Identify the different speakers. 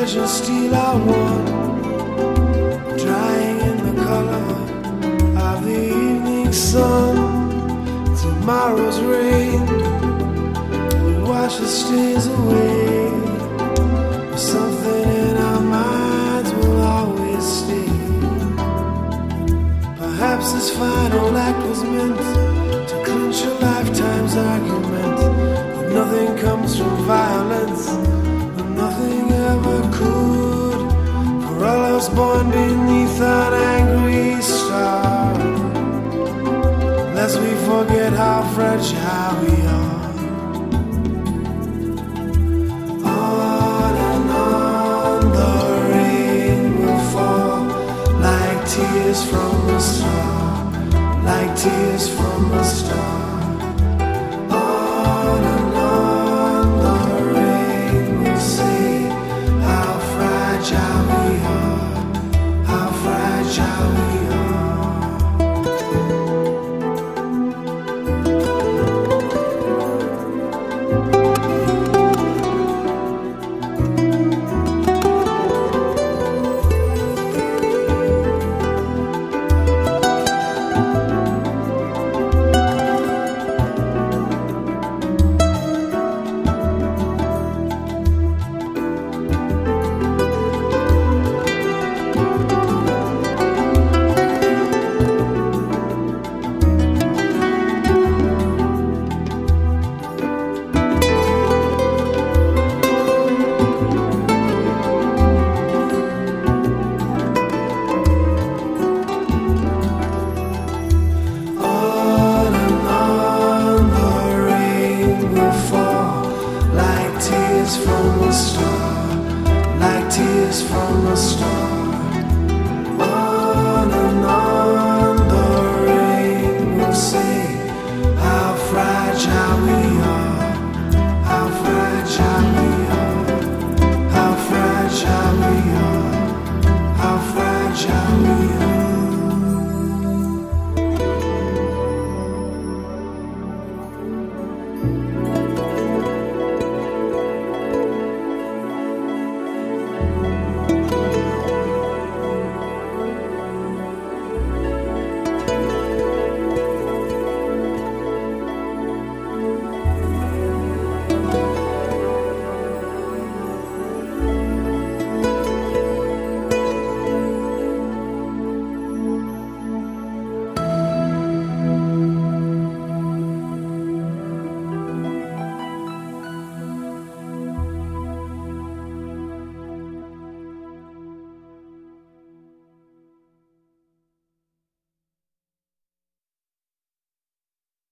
Speaker 1: treasure steal our one, drying in the color of the evening sun. Tomorrow's rain will wash the stains away, but something in our minds will always stay. Perhaps this final act was meant to clinch a lifetime's argument, but nothing comes from violence, and nothing ever could. For all I was born beneath an angry star, lest we forget how fragile we are. On and on the rain will fall, like tears from a star, like tears